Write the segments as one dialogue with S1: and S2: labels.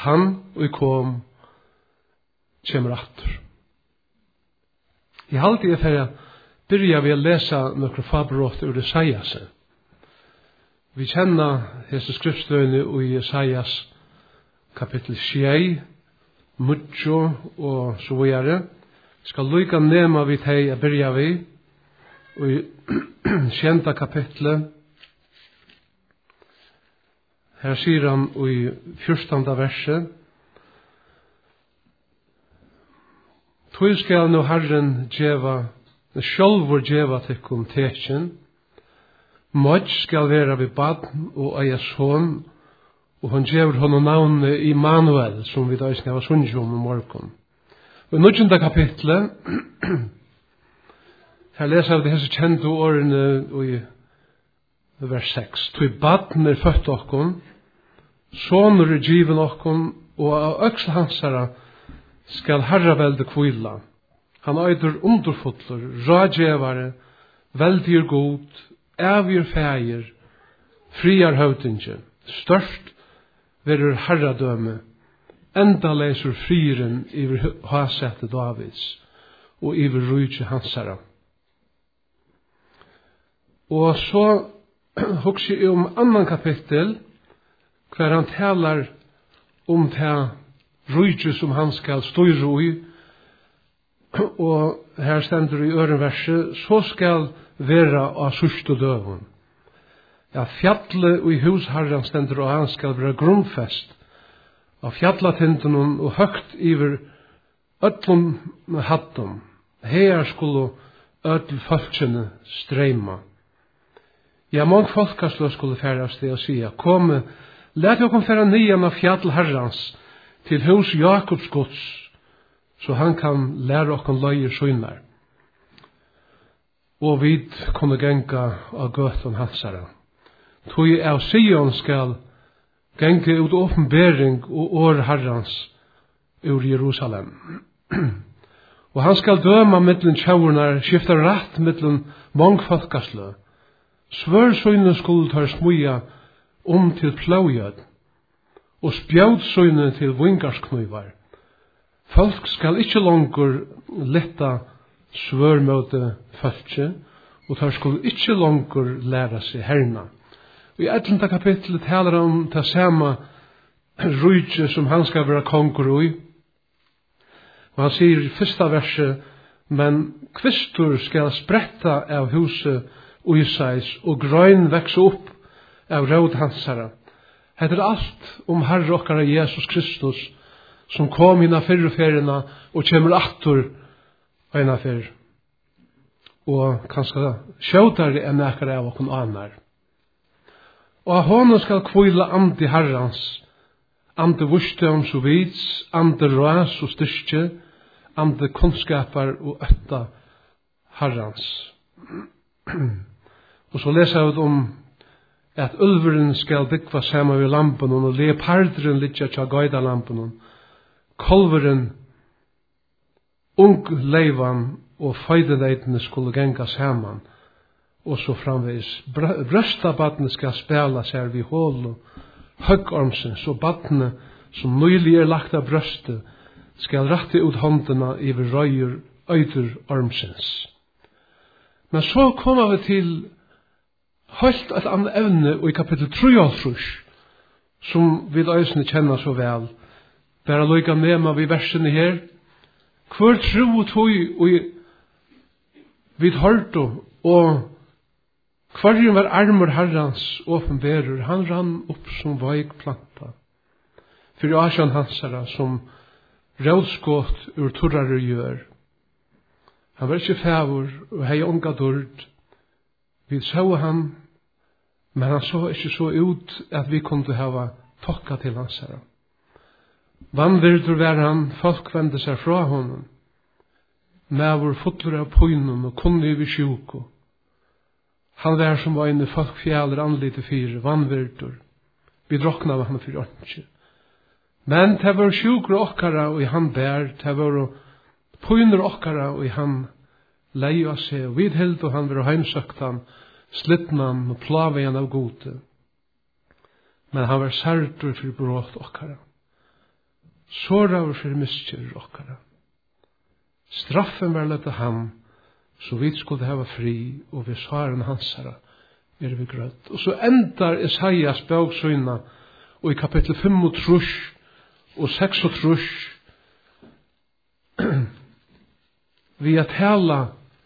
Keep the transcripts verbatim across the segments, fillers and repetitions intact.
S1: han og kom kommer atter. Jeg halte jeg for å begynne ved å lese noen fabelråd ur Jesajas. Vi kjenner hese skriftstøyene i Jesajas kapittel sju, mutjo og så videre. Vi skal lykke nema vi til å begynne ved og i kjente kapitlet. Her sier han i fjortande verset: Tog skal nå Herren djeva, sjølvor djeva tikkum tekjen, Mødj skal være ved badn og eia son, og han djever honom navnet Immanuel, som vi da i sneva sunnsjum om morgon. Og i nødjenda kapitlet, her leser vi disse kjente årene i vers seks. Tog badn er født okkon, sonur er given okkon, og av øksel hansara skal herravelde kvila. Han øyder underfotler, rådjevare, veldig god, evig feir, friar høvdinge, størst verur herradøme, enda leser friren iver hasette Davids, og iver rujtje hansara. Og så husker jeg om annan kapittel, hver han talar om det rujtje som han skal støyre i, og her stender i ørenverset, så skal vera av sørste døven. Ja, fjallet og i husherren stender og han skal være grunnfest av fjallatindenen og høgt iver ötlum hattum. Her skulle ötl folkene streima. Ja, mange folkeslå skulle færast det å sige: Komme, let jo kom færa nian av fjall herrans til hus Jakobs gods, så han kan lære okkon løyer søgnar. Og vi kunne genga av gøtten hansara. Tog av Sion skal genga ut åpenbering og år herrans ur Jerusalem. Og han skal døma mittlen tjauernar, skifta rætt mittlen mangfolkaslø. Svørsøyne skulle ta smuja om til pløgjød, og spjaudsøyne til vingarsknøyvar. Folk skal ikkje langer letta svørmøte fölkje, og tar skulle ikkje langer læra seg herna. Og i ellevte kapitlet taler han om det samme rujtje som han skal være konger i. Og han sier i første verset: Men kvistur skal spretta av huset Uisais, og grøyn vekse opp av råd hansara. Hette er alt om Herre okkara Jesus Kristus, som kom inna fyrreferina og kjemur attur eina fyrr. Og kanskje sjåtare enn ekkar av okkon annar. Og av honom skal kvila andi herrans, andi vurstøms og vits, andi ras og styrke, andi kunnskapar og øtta herrans. Og så leser jeg om at ulveren skal dykva saman ved lampen, og leopardren litja tja gaida lampen, kolveren, ung leivan og feideneitene skulle genga saman, og så framveis. Brøstabadne skal spela seg vid hål og høggormsen, så badne som nylig er lagt av brøstet skal rette ut håndene iver røyer øyder ormsens. Men så kommer vi til helt et annet evne i kapittel tre, som vi øysene kjenner så vel. Bare lykka nema vi versene her. Hvor tro og tog vi hørte, og hver var armer herrans åpenberer, han rann opp som veik planta. For asjan hansara som rådskått ur torrare gjør. Han var ikke fævor og hei unga dord. Vi så han, men han så ikke så ut at vi kunne hava tokka til hans herre. Vannvirdur var han, folk vende seg fra honom. Mævor fotler av poinum og kunne vi sjuko. Han var som var inne folk fjaller anlite fire, vannvirdur. Vi drokna av han for åndsje. Men det var sjukur okkara og i han bær, det var poiner okkara og i han leie av seg, og vidhild og han var heimsøktan, slittnan og plaveien av gode. Men han var særdur for brått okkara. sårar for miskjer okkara. Straffen var lett av ham, så vi skulle hava fri, og vi svaren hansara er vi grøtt. Og så endar Isaias bøgsøyna, og i kapittel fem og trus og seks og trus, vi at tala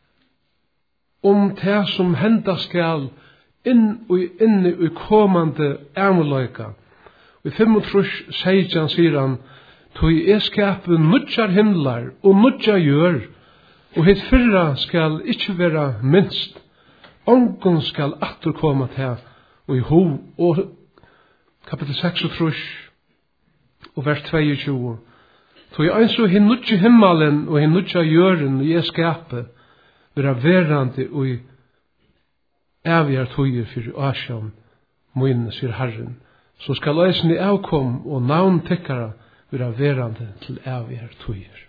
S1: om det som henda skal inn og inne i komande ærmeløyka. Og i fem og trus seitjan sier han, «Tog er skapet nudjar himlar og nudjar gjør, og hitt fyrra skal ikkje vera minst. Ongon skal atter koma til, og i ho, og kapittel seks og trus, og vers tjueto. Tog er eins og hinn nudjar himmalen og hinn nudjar gjøren og er skapet, vera verande og i evigare tøyer fyrir asjon, moinne, sier Herren. Så skal eisen i avkom og navn tikkara vera verande til evigare tøyer.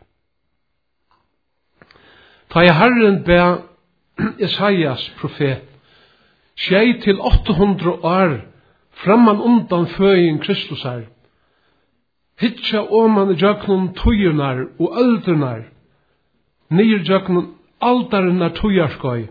S1: Ta i Herren be Isaias profet, tjei til åtte hundre år framman undan føyin Kristus er, hitja oman i jöknun tøyernar og öldurnar, nir jöknun aldarinnar tøyarskoi,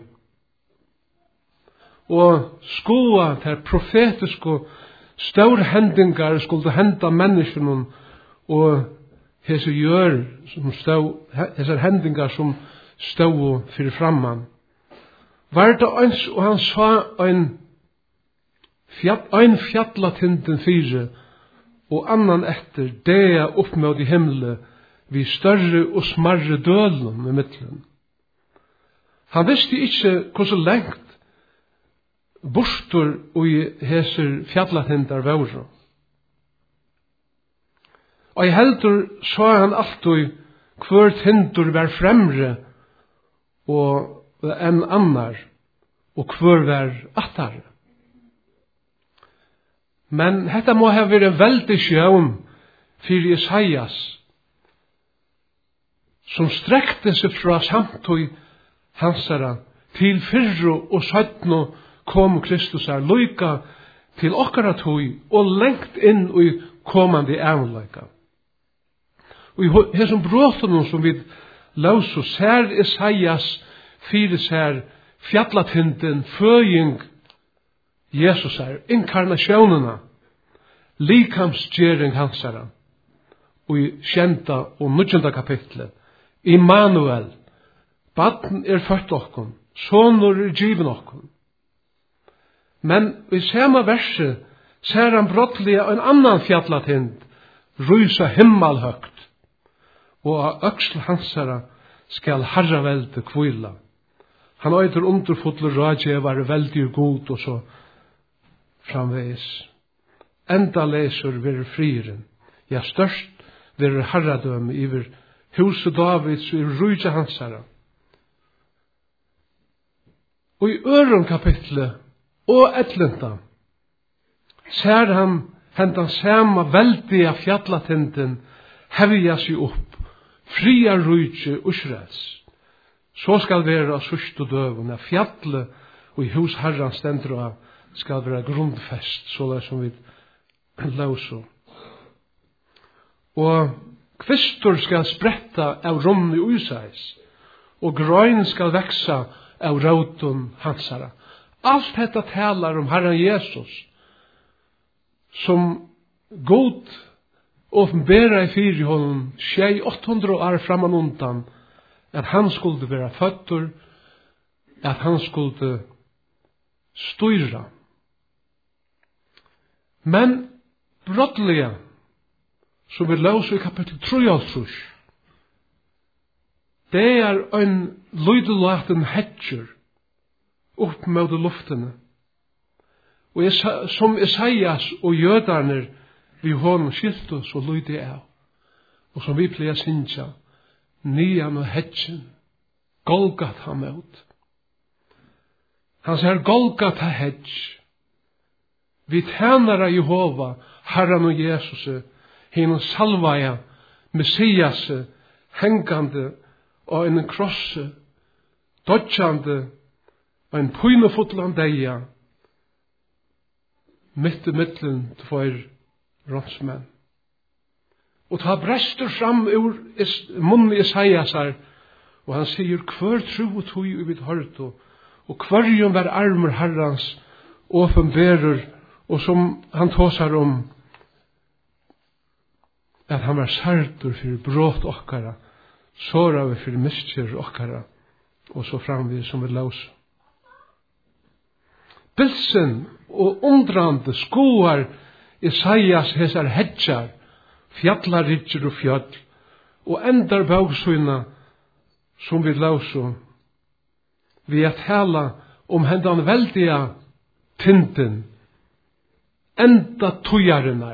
S1: og skoa ter profetisko stor hendingar skulle henda menneskene, og hese gjør som stå, hese hendingar som stå fyrir framman. Var det eins, og han sa ein, fjall, ein fjallatinden fire, og annan etter, dea oppmød i himmelen, vi større og smarre dølen i middelen. Han visste ikkje hvordan lengt bostor og heser fjallatindar våre. Og i heldur sa han alltid hver tindur var fremre og enn annar, og hver var attare. Men hetta må ha vært en veldig sjøvn for Isaias, som strekte seg fra samtøy hansara til fyrru og søttno kom Kristus er loika til okkara tøy og lengt inn i komande ævnleika. Og i hesum brotunum som vi lausu ser Isaias fyrir ser fjallatinden føying Jesus er, inkarnasjonuna, likamsgjering hansara, og i kjenta og nudjenda kapitlet, Immanuel, baden er født okkon, sonur er given okkon. Men i samme verset ser han brottelig en annan fjallatind, rysa himmelhøgt, og av øksel hansara skal herravelde kvila. Han øyder underfotler rådgjevar veldig god, og så framveis. Enda leser vir frieren. Ja, størst vir herradømme iver huset Davids og rysa hansara. Og i øren kapitlet og etlenta ser han hentan sama veldige fjallatinden hevja seg opp, fria rujtje Israels. Så skal være sørst og døvun, at fjallet og i hus herran stendur av skal være grundfest, så det som vi lauser. Og kvistur skal spretta av rom i usais, og grøyn skal veksa av rautun hansara. Alt dette talar om Herren Jesus, som god åpenbæra i fyri honom, tjei åttahundra år framan undan, at han skulle være føtter, at han skulle styra. Men brotteliga, som vi løser i kapittel tre, det er en lydelaten hedger opp med luftene. Og jeg, som Isaias og jødarne vi hånden skilte, så lyder jeg av. Og som vi pleier sinja, nian og hedgen, Golgata møt. Han sier Golgata hedg. Vi tjener av Jehova, Herren og Jesus, henne salvaja, Messias, hengande, og en krosse, dodjande, og en pøynefotland deia, midt i middelen tvoir rådsmenn. Og ta brestur fram ur munnen Isaiasar, og han sier, hver tro og tog i mitt hørto, og hverjum var armer herrans, åpenberer, og som han tåsar om, at han var sartur for brått okkara, såra vi for miskjer okkara, og så framvid som vi laus. Bilsen og undrande skoar Isaias hesar hedjar, fjallaridger og fjall, og endar bagsøyna som vi lausu, vi at tala om hendan veldiga tinden, enda tujarinnar,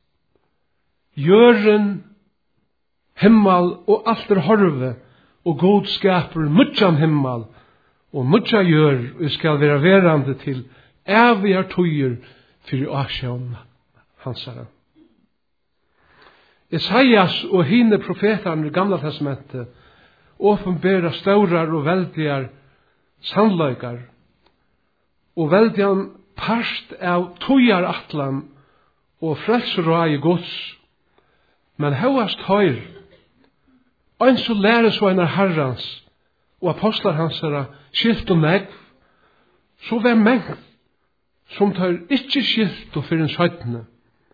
S1: jøren, himmel og alt er horve, og god skaper mutjan himmel, og mutja jør, vi skal være verande til evige tujer for åsjån hansara. Isaias og hine profeterne i Gamla testamentet åpenbæra staurar og veldigar sannløykar og veldigan parst av tujar atlan og frelser og ei gods. Men høyast høyr ein så lærer så einar herrans og apostlar hansara skilt og negv, så vær mengt som tar ikkje skilt og fyrir en søytne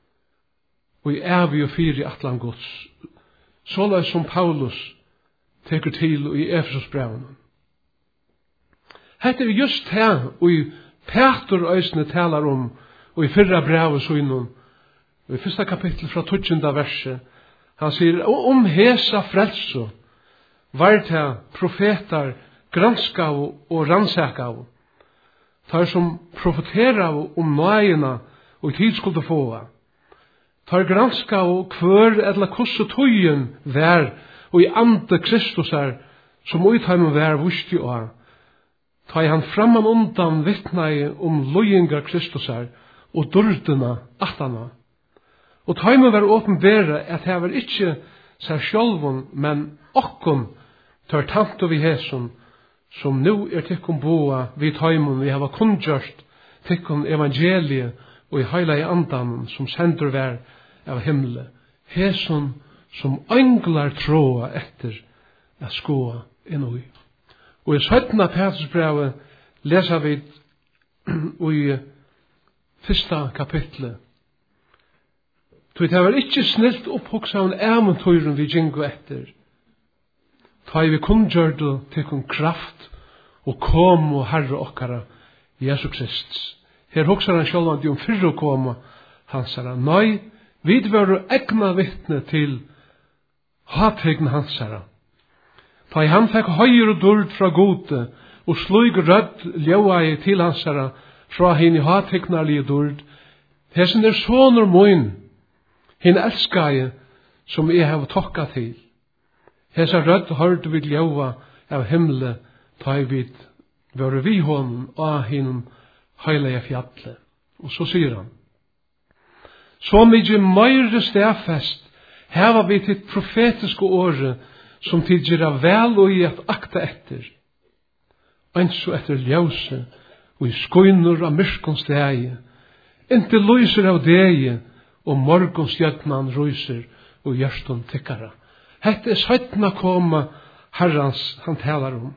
S1: og i evig og fyri atlan gods, såleis som Paulus teker til i Efesos brevene. Hette er just her, og i Peter øysene talar om, og i fyrra brevet søgnen, og i første kapittel fra tjuende verset, han sier, og om hesa frelso, var det profetar granskav og rannsakav, tar som profeterav om nøyena og tid skulle få, tar granskav hver eller kosse tøyen vær, og i ande Kristus er, som utheimen vær vusti og ta han framman undan vittnei om løyingar Kristus er, og durdena atana. Og ta han vær åpenbæra at det var ikkje seg sjálvun, men okkon tar tant og vi hesun, som nu er tikkum boa vid heimun vi hava kundgjørst tikkum evangeliet og i heila i andan som sender vær av himle. Hesun som englar tråa etter at skoa innoi. Og i syttende Petersbrevet leser vi i fyrsta kapitlet. Det var ikke snilt opphoksa av en eventyren vi gjengu etter. Ta vi kundgjørdu tekun kraft og kom og herre okkara Jesu Krist. Her hoksar han sjálvandi om fyrre koma hansara. Nei, vi var egna vittne til hategn hansara. Ta han fekk høyre og dord fra gode, og slug rødd ljóai til hansara fra hinn i hategnarlige dord. Hesen er sonur moin, hinn elskaje som jeg har tokka til. Hesa rødd hørte vi ljóa av himle, ta vid vare vi hånden av hinn heilige fjallet. Og så sier han, så mykje meire stedfest heva vi til profetiske åre som tidgjera vel og i at akta etter. Eins og etter ljøse og i skoinur av myrkons degi, inntil lyser av degi og morgons jøtnan ryser og gjørston tikkara. Hette er søytna koma herrans han talar om.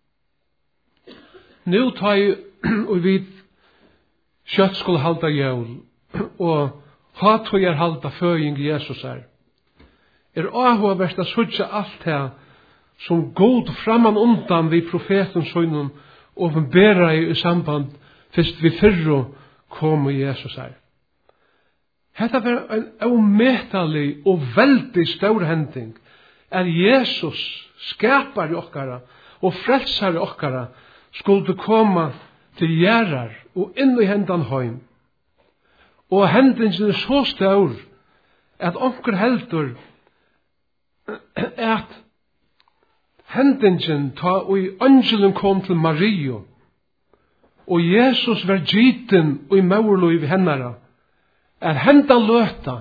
S1: Nu tar jeg og vi kjøtt skulle halda jævl og hatog er halda føying Jesus er. Er avhåverst að sutja allt her som god framan undan vi profeten søgnun åpenbæra i samband fyrst vi fyrru kom i Jesus her. Hetta var en ometalig og veldig stor hending at Jesus skapar i okkara og frelsar i okkara skulle koma til gjerrar og inn i hendan heim. Og hendingen er så stor at onker heldur at hendingen ta og i angelen kom til Mario og Jesus var gyten og i maurløy vi hennara er hendan løta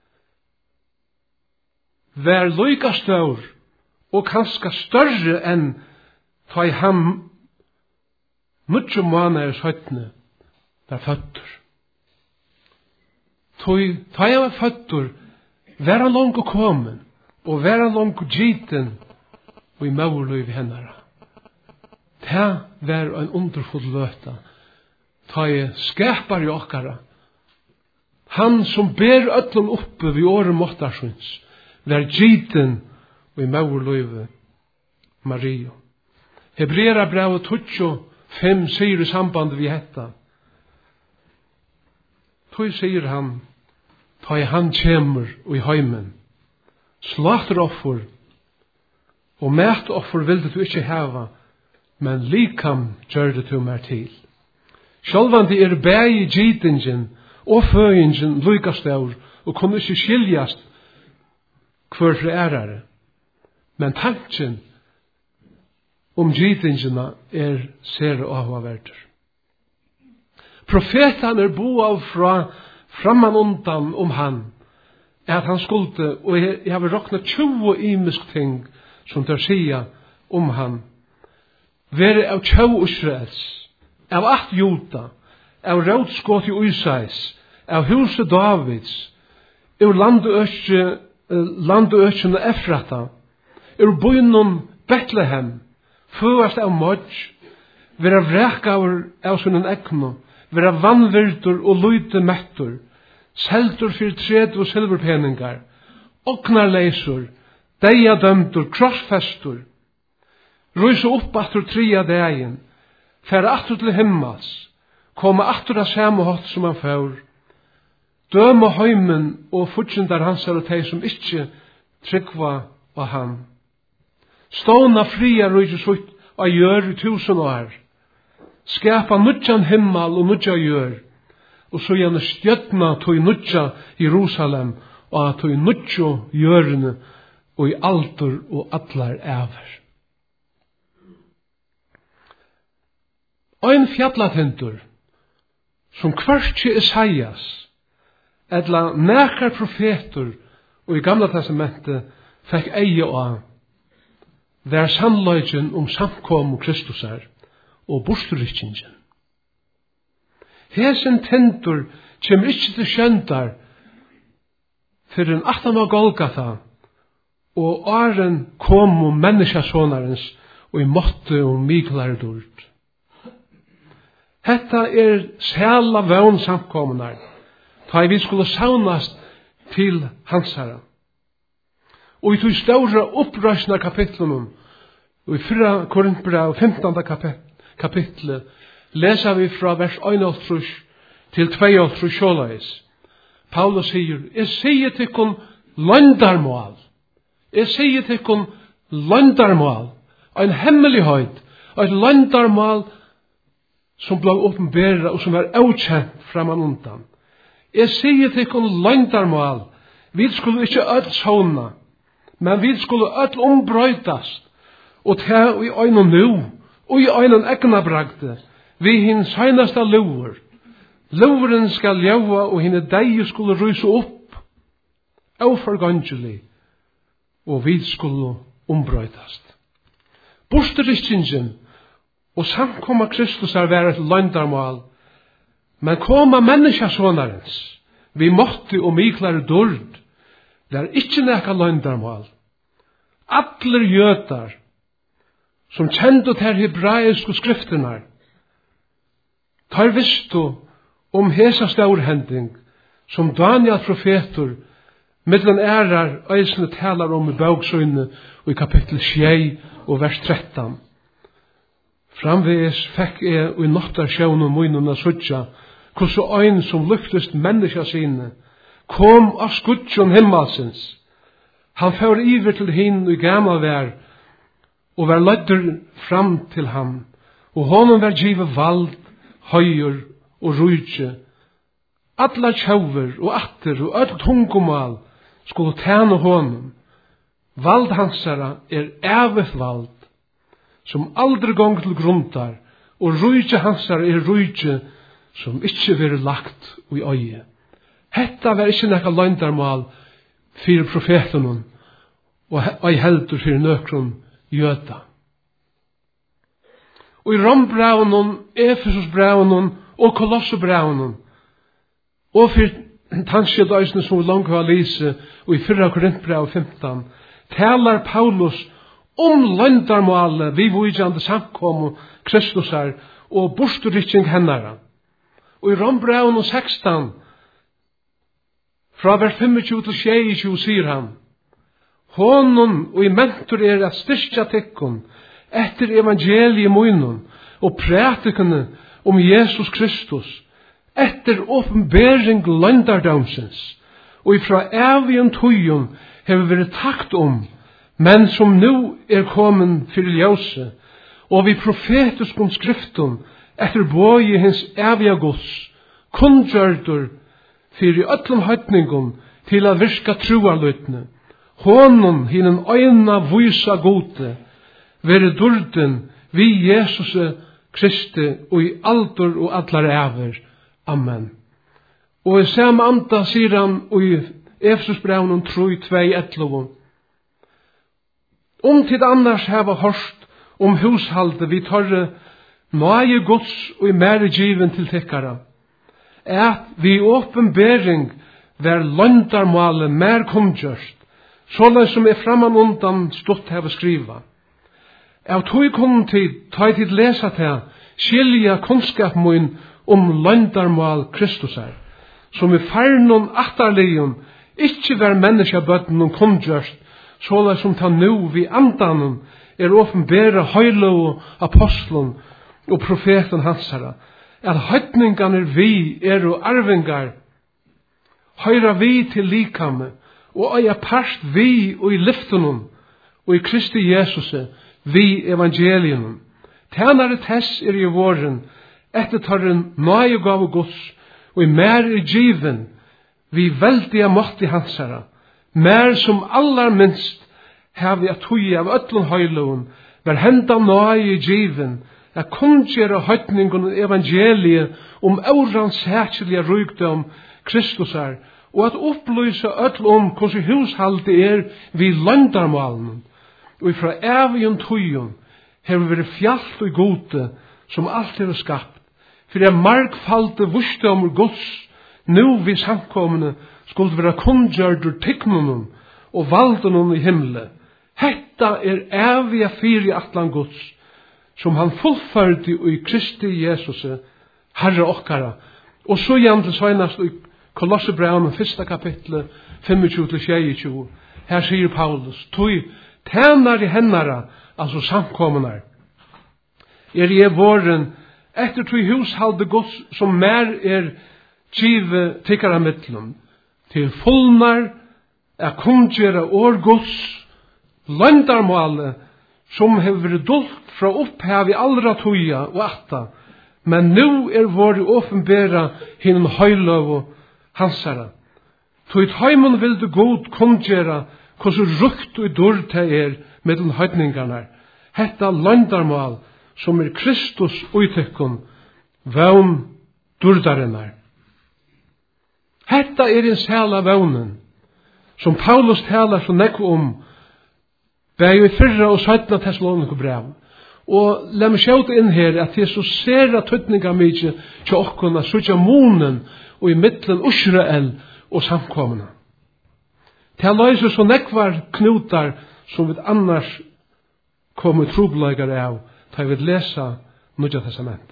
S1: var løyka stor og kanska større enn ta i ham mykje måneder søttene var føtter. Ta i var føtter Vær han langt og komen, og vær han langt og giten, og i maurløyv hennara. Det var en underfull løta, ta i skapar i okkara. Han som ber öllum oppe vid åre måttarsvins, vær giten, og i maurløyv Mario. Hebreera brev tutjo fem sier i samband vi hetta. Toi sier han, ta i han kjemur og i heimen, slakteroffer og mætoffer vilde du ikke hava, men likam gjør det du mer til. Sjálvandi er bægi gitingen og føyingen lykastaur og kunne ikke skiljast hver for ærare. Men tanken om gitingina er ser avhaverder. Profetan er bo av fra framman undan om han, at han skulle, og jeg, jeg har råkna tjugo imisk ting som der sia om han, være av tjau Israels, av at Juda, av rådskot i Usais, av huset Davids, av landøkjene Efrata, av bynum Bethlehem, føast av Modj, vera vrekaur av sunnen ekno, vera vannvirtur og luyte mettur, seltur fyrir tred og silverpeningar, oknarleisur, deia dømtur, krossfestur, røysa upp aftur tria degin, færa aftur til himmels, koma aftur av samme hot som han fær, døma heimen og futsindar hans er og teg som ikkje tryggva av han. Ståna fria røysa sutt av gjør i tusen år, skapa nudjan himmel og nudja gjør, og så gjerne stjøtna tog nudja Jerusalem, og at tog nudja gjørene, og i alder og atlar æver. Ein fjallatindur, som kvartje Isaias, etla nekar profeter, og i gamla testamentet, fikk eie av, vær sannløgjen om samkom og Kristus er, og bosturrykkingen. Hesen tindur kjem ikkje til skjøndar fyrir en aftan av Golgata, og åren kom om menneskasånarens og i måtte og miklare dord. Hetta er sæla vøn samkomnar, ta vi skulle saunast til hansara. Og i tog ståra upprøsna kapitlunum, og i fyrra Korintbrev femtanda kapitlet, lesa vi fra vers einogtrýss til tveogtrýss sjálvais. Paulus sier, jeg sier til kun landarmål, jeg sier til kun landarmål, en hemmelighet, et landarmål som ble åpenbæra og som er avkjent framan undan. Jeg sier til kun landarmål, vi skulle ikke øll såna, men vi skulle øll ombrøytast, og ta i øynene nu, og i øynene egna bragte, vi hinn seinasta lover. Loveren skal ljaua, og hinn deie skulle ryse opp, auforgangelig, og vi skulle ombrøytast. Bosteristingen, og samkomma Kristus er vært et landarmål, men koma menneskasånarens, vi måtte og miklare dord, det er ikkje nekka landarmål. Atler jötar, som kjente til hebraiske skrifterna, tar vistu om hesa staurhending, som Daniel profetor, mittlen ærar øysene talar om i baugsøyne og i kapittel sju og vers trettan. Framvegis fekk jeg og i nottar sjøvn og munnen av suttja, hvordan øyn som luktest menneska sine, kom av skudjon himmelsens. Han fører iver til hinn i gammal vær, og var lødder fram til ham, og honom var givet vald, høyur og rujtje. Alla tjauver og atter og öll tungumal skulle tæna honom. Vald hansara er evet vald, som aldri gong til gruntar, og rujtje hansara er rujtje, som ikkje veri lagt i øye. Hetta var ikkje nekka løyndarmal fyrir profetunum, og ei heldur fyrir nøkron jöta. Og i Rombraunen, Efesusbraunen og Kolossebraunen, og fyrir tanskje døysene som vi langt har lise, og i fyrra Korintbrev femton, talar Paulus om landarmålet vi vujande samkommu Kristusar og bosturikking hennara. Og i Rombrevn sexton, fra vers tjuefem til tjuesju sier han, Honum og i mentor er at styrkja tekkun etter evangeliet munun og prætikene om Jesus Kristus etter åpenbering landardamsens og ifra evig tøyen hever vært takt om, men som nu er kommet for ljøse, og vi profetiske skriften etter bøye hens evige gods, kundgjørdur for i øtlom høytningen til å virka troaløytene, Honum hinen øyna vysa gode, vere durden vi Jesus Kristi og i alder og allar æver. Amen. Og i samme anda sier han i Efesusbrevnen tre tvei elleve. Om tid annars hava hørst om hushalde vi torre nøye gods og i mere given til tekkara, at vi åpenbering ver landarmale mer kundgjørst, sånn som er framan undan stått her å skriva. Av tog kom tid, ta tid lesa til, skilja kunnskap mun om landarmal Kristus er, som i farnon attarlion, ikkje ver menneska bøtten og kundgjørst, sånn som ta nu vi andanen er åpenbæra høylo og apostlen og profeten hansara, at høytningan vi er og arvingar, høyra vi til likame, og ei part vi og i lyftunum, og i Kristi Jesus, vi evangelienum. Tænare tess er i våren, etter tarren nøye gav og gods, og i mer er given, vi veldige måtti hansara, mer som allar minst, har vi at hui av ötlun høyloven, ver henda nøye given, at kundgjera høytningun evangeliet om aurans sætjelige rygdom Kristusar, og at opplysa öll om hvordan hushalde er vi landarmalen, og ifra evigjon tøyjon har vi vært fjallt og gode som alt er skapt, for jeg markfalde vursdommer gods, nu vi samkomne skulle være kundgjørdur tikknunum og valdunum i himle. Hetta er evige fyri atlan gods, som han fullførde i Kristi Jesus, Herre okkara. Og så igjen til søgnast i Kolossebrevnen, fyrsta kapitlet, tjuefem til tjuesju. Her sier Paulus, tog tænar i hennara, altså samkomnar, er jeg våren, etter tog hushalde gods, som mer er kive tikkara mittlum, til fullnar, er kundgjera år gods, landarmåle, som hever vært dult fra opphav i allra tuja og atta, men nu er våre åpenbæra hinnom høylov og hansara. Tog tøymon vil du god kundgjera hvordan rukt og dård det er med den høytningarna. Hetta landarmål som er Kristus uitekkun, vevn dårdarinnar. Hetta er en sæla vevnen, som Paulus talar så nekv om, bæg i fyrra og søytna Thessaloniku brev. Og la meg skjøte inn her at det er så sera tøytninga mykje til okkona, sutja munen og i middelen Israel og samkomna. Det er løyser så nekvar knutar som vi annars kommer trobladgar av, da vi lesa Nudja Testament.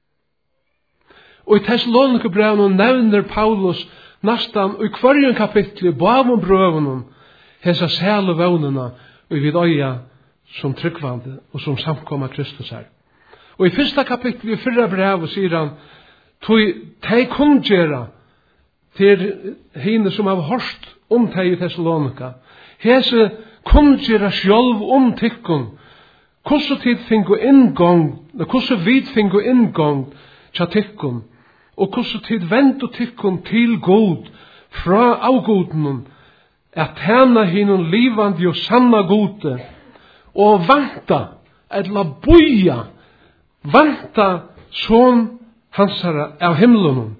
S1: Og i Thessaloniku brev nevner Paulus nastan i kvarjen kapitli bavum brøvunum hesa sæle vevnuna og vi øya som tryggvande og som samkomma Kristus her. Og i fyrsta kapittel i fyrra brev sier han, tei kundgjera til hine som har hørst om tei i Thessalonika. Hese kundgjera sjálv om tykkun, hvordan tid fingo inngång, hvordan vid fingo inngång tja tykkun, og hvordan tid vend og tykkun til god fra avgodenen, at hana hinun livandi og sanna gode, og vanta, eller boja, vanta son hansara av himlunum,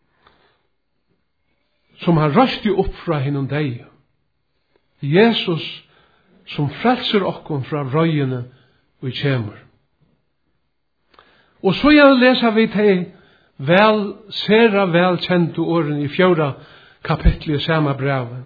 S1: som har røsti opp fra hinun deg. Jesus, som frelser okkom fra røyene og i kjemur. Og så jeg lesa vi til vel, sera vel kjente åren i fjóra kapittel i samme brevet.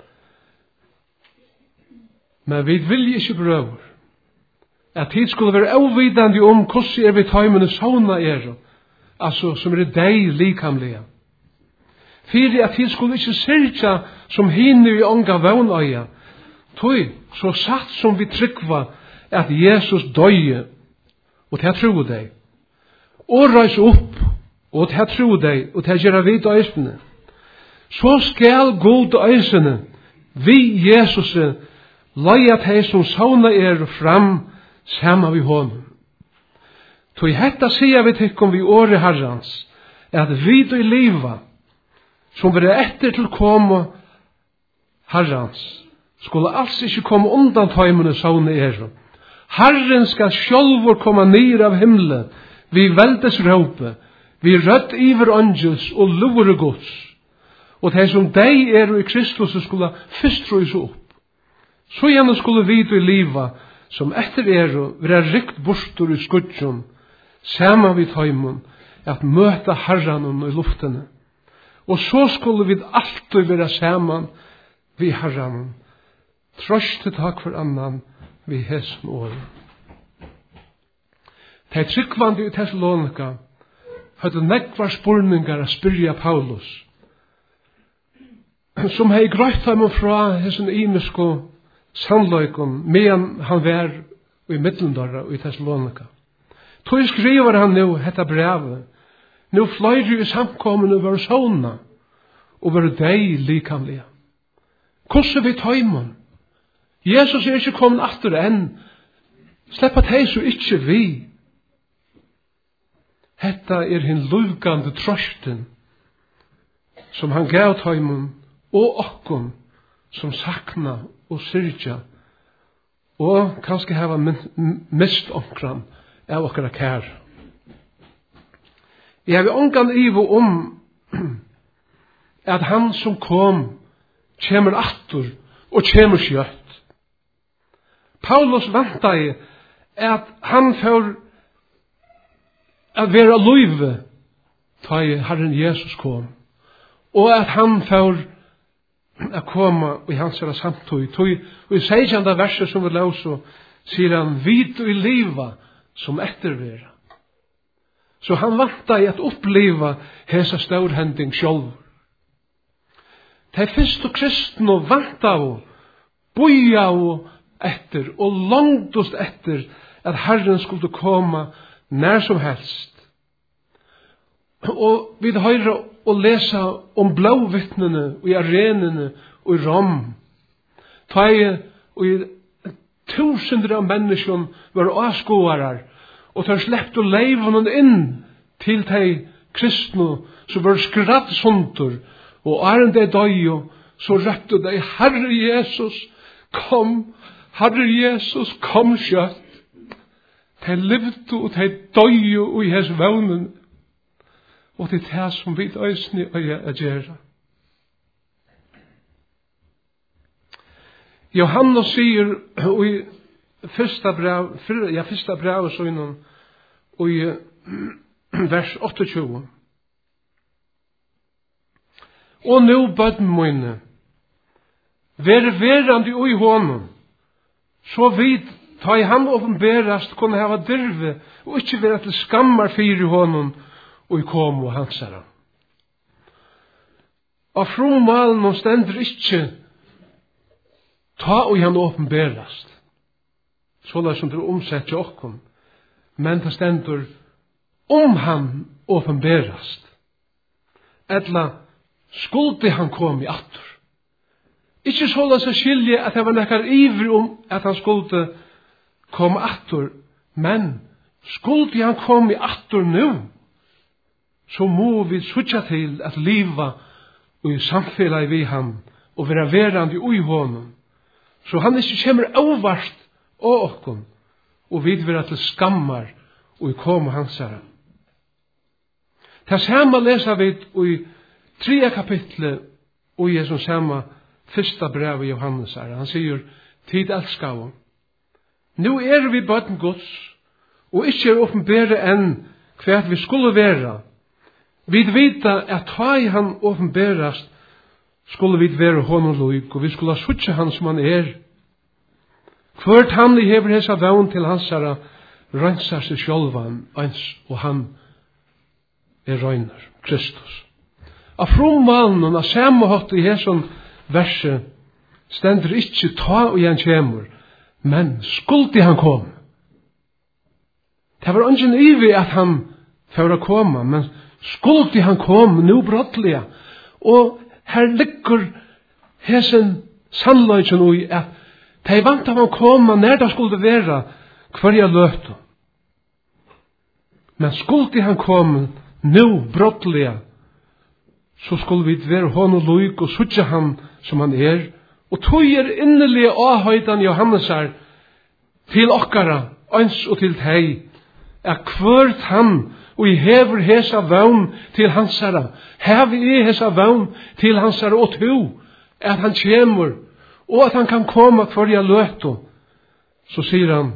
S1: Men vi vil ikke brøver at tid skulle være avvidande om hvordan er vi tøymene sauna er, altså som er deg likamlige. Fyrir at tid skulle ikke syrja som hinnu i ånga vøgnøya, tøy så satt som vi tryggva at Jesus døye, og til jeg tro deg, og reis opp, og til jeg tro deg, og til jeg gjøre vidt øysene. Så skal god øysene, vi Jesus, leia teg som sauna er fram, sama vi honom. Tøy hetta sier vi tikkum vi åre Herrans, at vi i liva, som vil etter til koma Herrans, skulle alls ikke komme undan tøymene sauna er. Herren skal sjálvur koma nir av himle, vi veldes råpe, vi rødt iver angels og lovere gods, og det som deg er i Kristus skulle fyrst røys opp. Så gjerne skulle vi i liva, som etter er og være rikt bortur i skudjon, sama vi tøymon, at møta Herren i luftene. Og så skulle vi alltid være saman vi Herren, trøste takk for annan vi hesen åren. Det tryggvande i Thessalonika hadde nekvar spurningar a spyrja Paulus, som hei grøyt ham fra hesen imesko sannløykon, medan han var i Middeldorra og i Thessalonika. Tog skriver han nu hetta brevet, nu fløyri i samkommende var sånna, og var deg likamlige. Hvordan vi tøymon? Jesus er ikke kommet atter enn, sleppa teg så ikke vi. Hetta er hin lukande trøsten, som han gav tøymon, og okkom, som sakna og syrja, og kanskje hava mist omkran av okkara kær. Jeg har ongan ivo om at han som kom kjemur attur og kjemur skjøtt. Paulus vantai at han får at vera løyve ta i Herren Jesus kom, og at han får at koma i hans era samtøy. Og i segjanda verset som vi lausa, sier han, vit og i liva som ettervera. Så han vanta i at oppliva hesa staurhending sjálv. Det er fyrst og kristen og vanta og boja og etter, og langtust etter at Herren skulle koma nær som helst. Og vi høyra og lesa om blåvittnene og i arenene og i Rom. Tøye og i tusender av mennesker var avskåarar, og tar sleppt og leivene inn til de kristne som var skratt sunter, og æren de døy, så røpte de, Herre Jesus, kom, Herre Jesus, kom kjøtt. De levde og de døy og i hans vånen, og det er det som vi øyne å gjøre. Johannes sier i første brev, ja, første brev så innom, og i vers tjueåtte. Og nå bøtten mine, være verande i hånden, så vidt ta i han åpenberast kunne hava dyrve, og ikke være til skammar fyr i hånden, og i kom og hansara. Av fromalen og stender ikke ta og han åpenberast. Så det som det omsett til okkom. Men det stender om han åpenberast. Etla skulde han kom i atter. Ikke så la seg skilje at det var nekkar ivrig om at han skulle komme atter. Men skulde han kom i atter nu, så må vi sutja til at liva og i samfellet vi han, og være verande ui honom. Så han ikke kommer overvart av okkom, og vi vil til skammar og i kom hans herre. Det samme leser vi i tredje kapitlet og i som samme første brev i Johannes herre. Han sier, tid elskave. Nå er vi bøtten gods, og ikke er åpenbære enn hva vi skulle være. Vi vita at ta i han åpenbærast, skulle vi være honom loik, og vi skulle suttje han som han er. Hvert han i hever hesa vevn til hans herra, rensar seg sjálvan, eins og han er røyner, Kristus. Av frumvalen og samme i hesson verset stender ikkje ta og han kjemur, men skuldi han kom. Det var ingen ivi at han for å komme, men skuldi han kom nu brottliga. Og her ligger hesen sannløysen ui at de vant av han komme når det skulle være hver jeg løte. Men skuldi han kom nu brottliga, så skulle vi være hånd og løyk og suttje han som han er, og tog er innelige avhøyden Johannes er til okkara, ans og til deg, er kvørt han og i hever hesa vevn til hans herra. Hev i hesa vevn til hans herra og to, at han kjemur, og at han kan komme hver jeg løte. Så sier han,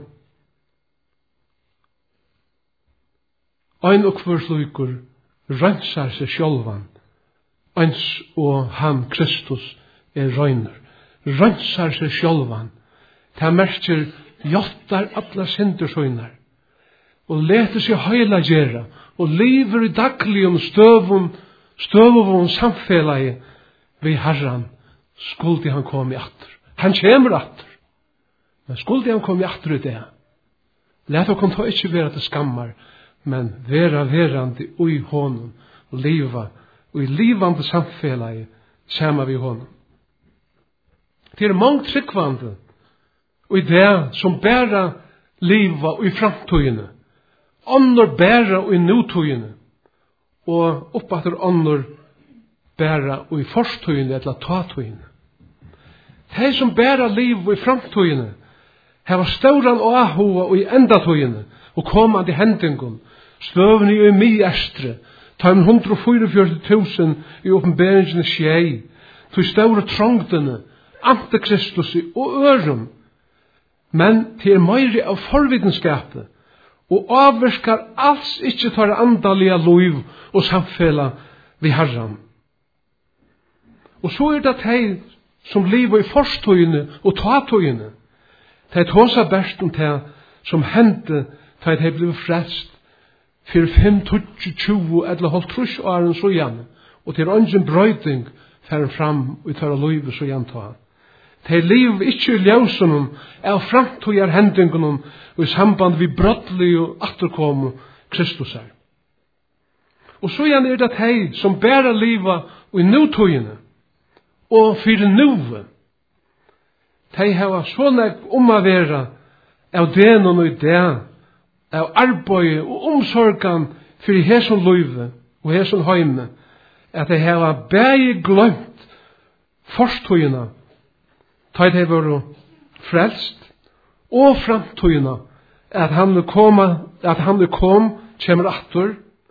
S1: ein og hver slukur rensar seg sjálvan, eins og han, Kristus, er røyner. Rensar seg sjálvan. Det merker jottar alla syndersøynar. Og leter seg heila gjerra. Og lever i dagligum støvun, støvun samfelagi vi Herran. Skuldi han kom i atter. Han kjemur atter. Men skuldi han kom i atter i det. Let okkom ta ikkje vera til skammar, men vera verandi ui honum, og liva, og i livande samfelagi, sama vi honum. Det er mange tryggvande, og i det som bæra liva og i framtøyene, annor bæra og i nutøyene, og oppatter annor bæra og i forstøyene, eller tatøyene. De som bæra liv og i framtøyene, heva stauran og ahua og i endatøyene, og komande hendingun, støvni og i mi estre, ta en hundre og fyrefjørte tusen i åpenbæringene skjei, to staura trongdene, Antikristus og ørum, men til meiri av forvitenskapet, og avvirkar alls ikkje tar andalige liv og samfella vi Herran. Og så er det de som lever i forstøyene og tatøyene, de tåsa best om det som hendte da de ble frelst for fem, tjue, tjue eller holdt trus åren så igjen, og til ønsken brøyding færen fram og tar liv så igjen ta. De liv ikkje i ljøsenen av framtøyer hendingen og i samband vi brottelig og atterkom Kristus er. Og så igjen er det de som bærer livet og i nutøyene og fyrir nuve. De har sånn om å være av den og i det, av arbeid og omsorgen for hesson livet og hesson heime, at de har bæg glømt forstøyene, ta de var frelst, og framtøyene, at han kom, at han kom, kommer atter,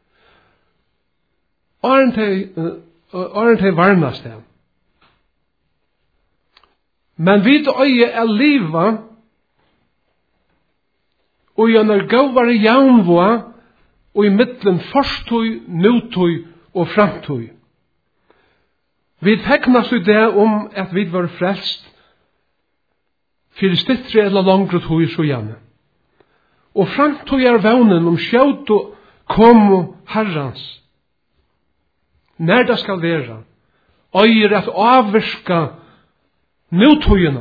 S1: åren til varnast det. Men vi øye er livet, og gjennom gavare jaunvoa, og i middelen forstøy, nutøy og framtøy. Vi teknas i det om at vi var frelst, fyrir stittre eller langre tøy så gjerne. Og framtøy er vevnen om sjøt og kom Herrans. Når det skal være, øyer at avvirka nutøyina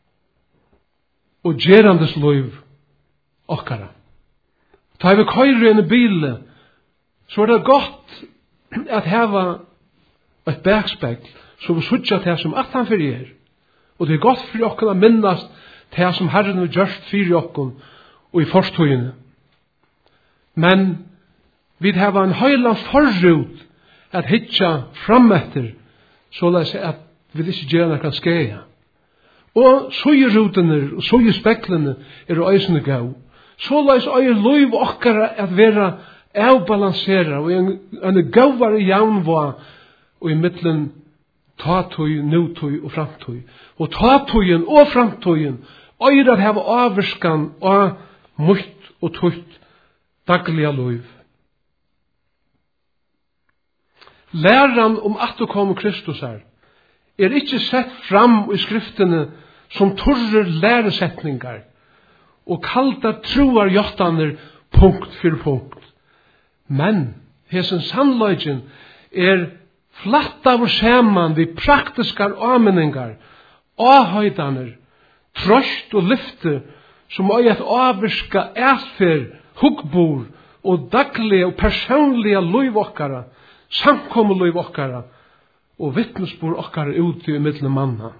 S1: og gerandes liv okkara. Ta vi køyre inn i bilen, så er det godt at heva et bakspegl, så vi sutja til som at han fyrir er. Og det er godt for okkara minnast til som Herren har gjørst fyrir okkon og i forstøyene. Men vi heva en høyland forrut at hitja frametter, så la seg at vi ikke gjør noe skeia. Og søyrutene og søyrespeklene er øysene gav. Så la seg øye lov okkara at være avbalansera og en, en gavare jaunva og i middelen tatøy, nutøy og framtøy. Og tatøyen og framtøyen øyre at hava avvirskan og mutt og tutt dagliga liv. Læran om at du kom Kristus her er ikke sett fram i skriftene som torrer læresetningar og kalda troar jottaner punkt for punkt. Men hesen sannløgjen er flatta av saman vi praktiskar avmenningar, avhøydaner, trøst og lyfte som er et avvirska ætfer, huggbor og daglige og personlige liv okkara, samkommu liv okkara og vittnesbor okkara ute i middelen manna.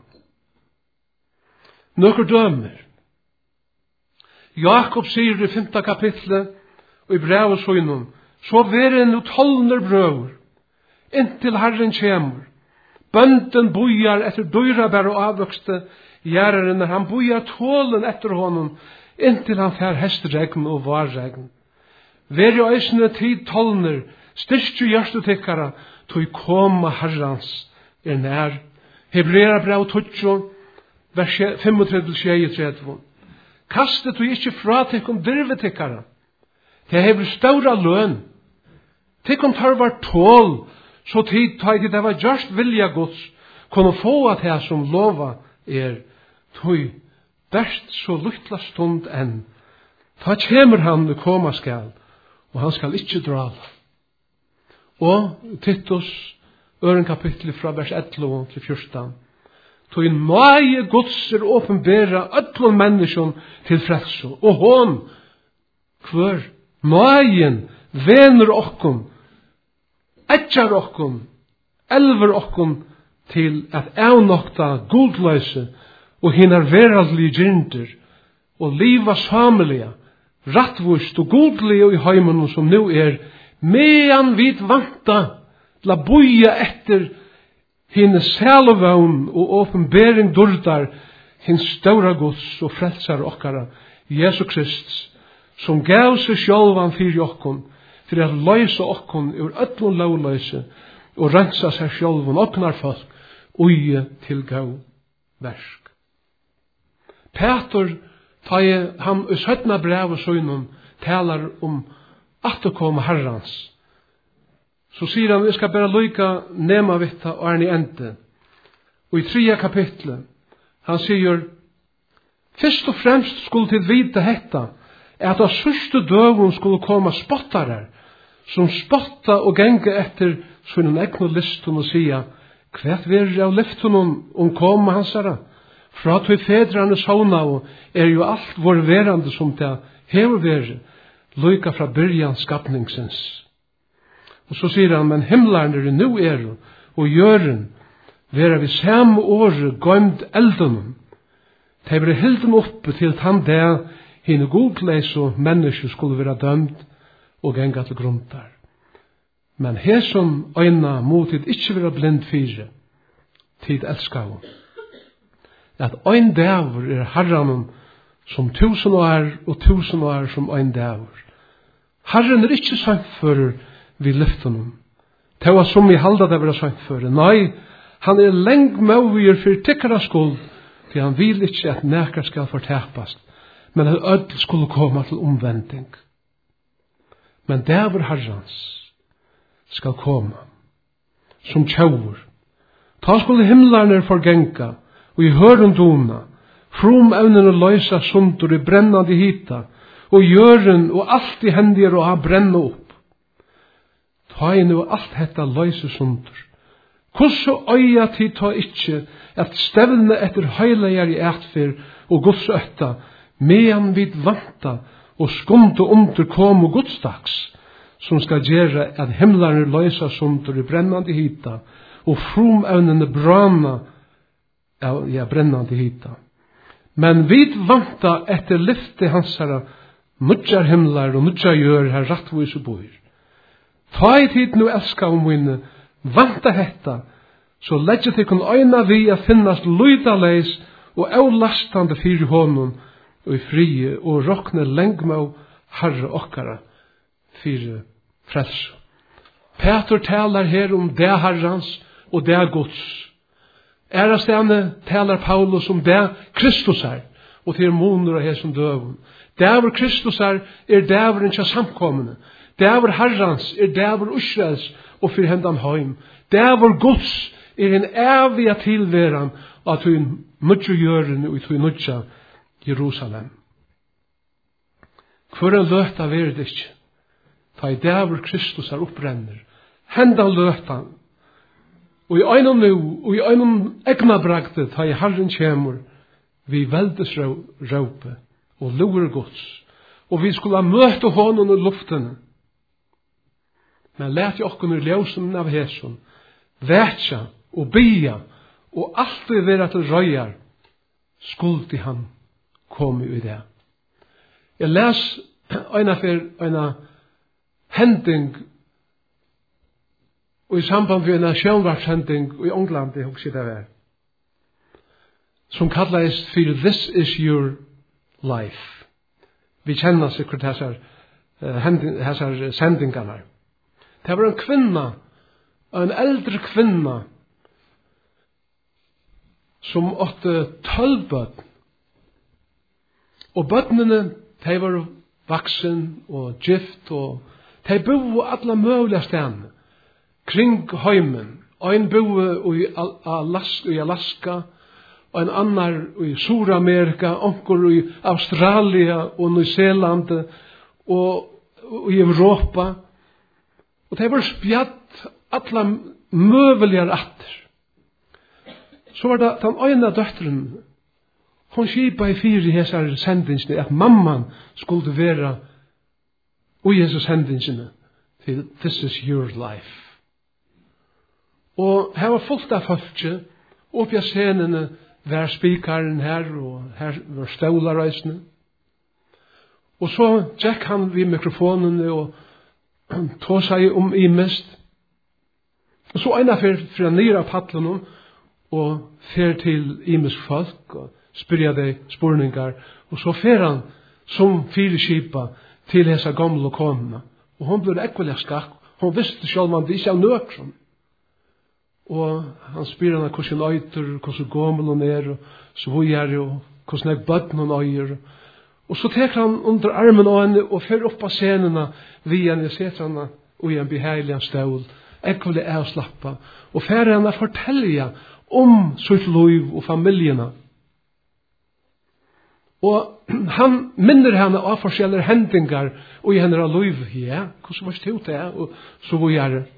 S1: Nøkker dømer. Jakob sier i femte kapitlet og i brevet søgnum, så vere nu tolvner brøver, inntil Herren kjemur. Bønden bojar etter dyrabær og avvøkste, gjeraren han bojar tålen etter honom, inntil han fær hestregn og varregn. Vere øysene tid tolvner, styrstju hjørstu tikkara, tog koma Herrans er nær. Hebrea brev tjugo, vers femogtredve til tjuetre. Kastet du ikke fra tikkum dirve tikkara. Det hever ståra løn. Tikkum tarvar tål, så tid tar det var just vilja Guds, kunne få at det som lova er, tog best så luttla stund enn. Ta kjemur han og koma skal, og han skal ikke drala. Og Titus, øren kapittel fra vers elleve til fjorten. Tog en mæje Guds er åpenbæra öllum menneskjon til frelso. Og hon, hver mæjen vener okkom, etjar okkom, elver okkom til at avnokta godløse og hinnar veraldlige gynder og liva samelige, rattvust og godlige i heimen som nu er, medan vid vanta la boja etter hinn selvvån og åpenbering durdar hinn ståra Guds og frelsar okkara Jesu Krist, som gav seg sjálvan fyrir okkon, fyrir at løysa okkon ur öllum lovløyse og rensa seg sjálvan okknar folk ui til gau versk. Petur, ta jeg han i søttna brev og søgnum talar om at det kom Herrans. Så sier han, vi skal bare lyka nema vitta og er i ende. Og i tredje kapitlet, han sier, først og fremst skulle til vite hetta, er at av sørste døgum skulle komme spottarer, som spotta og genge etter sånne egnu listun og sia, hvet verir av lyftunum om koma hansara? Fra tog fedrane sauna og er jo alt vår verande som det hever veri, lyka fra byrjan skapningsins. Og så sier han, men himlarne er nu er, og jøren, vera vi samme åre gøymd eldunum. De ble hilden oppe til han der, hine godleis og mennesker skulle være dømt og genga til gruntar. Men her som øyna motid ikkje være blind fire, tid elskar hun. At øyn dæver er herranum som tusen år og tusen år som øyn dæver. Herren er ikkje sangfører vi lyftunum. Det var som vi halda det var sangfører. Nei, han er leng mauvier for tikkara skuld, for han vil ikkje at nekar skal fortepast, men at ødel skulle komme til omvending. Men dæver herrans skal komme som tjaur. Ta skulle himlarne forgenka, og i høren dona, frum evnene løysa sundur i brennande hita, og jøren og alt i hendir og ha brenna opp. Ta inn og alt hetta løysa sundur. Kosso øya tid ta ikkje at stevne etter høylegar i ætfyr og Guds øtta, medan vid vanta og skumte under kom og godsdags, som skal gjøre at himlarne løysa sundur i brennande hita, og frum evnene brana ja, brennande hita. Men vid vanta etter lyfte hansara, nudjar himlar og nudjar gjør her rattvise bor. Ta i tid nu elska om minne, vanta hetta, så legger til kun øyna vi a finnast lydaleis og avlastande fyrir honom og i frie og rokne lengmau herre okkara fyrir frelsu. Petur talar her om det herrans og det Guds. Ærastane talar Paulus om det Kristus er, og til monur av hesum døvun. Dæver Kristus er, er dæveren kja samkomne. Dæver Herrans er dæver Israels og fyrir hendan heim. Dæver Guds er en evig tilværan at hun nødja gjøren og hun nødja Jerusalem. Hvor en løta ver det ikke, ta i dæver Kristus er opprenner, henda løta, og i øynum nu, og i øynum egna bragte, ta i Herren kjemur, vi veldes råpe, og lurer gods, og vi skulle møte hånden i luftene. Men let i okken ur ljósen av hæsson, vetja og bia, og alt vi vera til røyar, skuldi han komme i det. Jeg les øyna for øyna hending, og i samband med en sjønvarshending i England, jeg husker det var, som kallas for This is your life. Vi kjenner sikkert hessar, hessar sendingarna. Det var en kvinna, en eldre kvinna, som åtte tolv bøtten. Og bøttene, de var vaksen og gift, og de bo alle mulige stedene, kring heimen. En bo i Alaska, i Alaska, og en annar i Sur-Amerika, onker i Australia og New Zealand, og, og i Europa. Og de var spjatt alle mulige atter. Så var det den øyne døtteren, hun skipa i fire hesar sendingsene, at mamman skulle være i hesar sendingsene til This is your life. Og her var fullt av folket, oppi av scenene var spikaren her, og her var stålarreisene. Og så tjekk han vid mikrofonene, og tog seg om i mest. Og så ena fer fra nere av paddelen, og fer til imisk folk, og spyrja deg spurningar, og så fer han som fire skipa til hesa gamle konene. Og hon ble ekvelig skakk, hon visste selv man det ikke av nøkron. Og han spyr henne hvordan hun øyter, hvordan gammel hun er, og så hvor er det, og hvordan er bøtten hun øyer. Og så teker han under armen av henne, og fer opp av scenene, vi henne, setter henne, og en behagelig en stål, ekvelig er å slappe, og fer henne fortelle om sitt liv og familiene. Og han minner henne av forskjellige hendingar, og i henne av liv, ja, hvordan var det til det, og så hvor er det.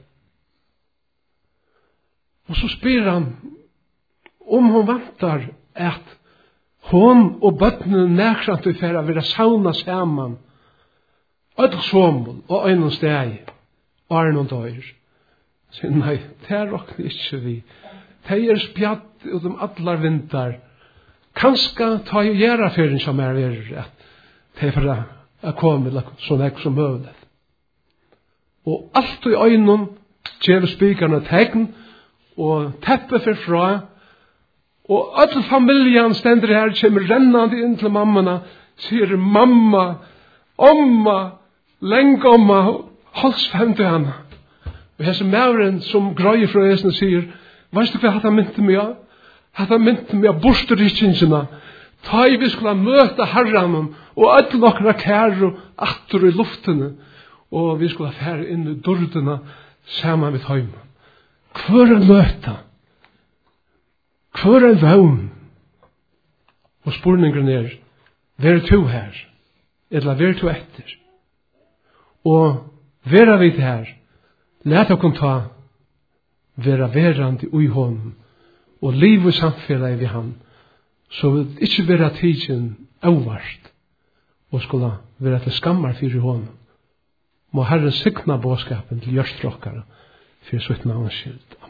S1: Og så spyr han om hun vantar at hon og bøttene nærkant vi fer å være sauna saman, öll somul og einum steg, og er noen døyr. Så nei, det er råkne ikke vi. Det er spjatt ut om allar vindar. Kanska ta jo gjera fyrir som er verir, at det er for å komme sånn ekk som møvlet. Og alt i øynun kjever spikarna tegn, og teppe for fra, og alle familjen stender her, kommer rennande inn til mammana, sier mamma, omma, lengomma, halsfem til henne. Og hese mauren som grøyer fra esene sier, veist du hva hatt han mynte meg av? Hatt han mynte meg av borsterikkingsina, ta i vi skulle møte herranen, og alle nokra kære atter i luftene, og vi skulle fære inn i dordene, saman med høyma. Hvor er møta? Hvor er vogn? Og spurningen er, vær to her? Eller vær to etter? Og vera vi her? Let okkur ta vera verandi ui hånden, og liv og samfellet vi han, så vil ikke vera tidsen avvart, og skulle vera til skammar fyrir hånden. Må Herren signa båskapen til gjørstråkare, for sutt navns skyld.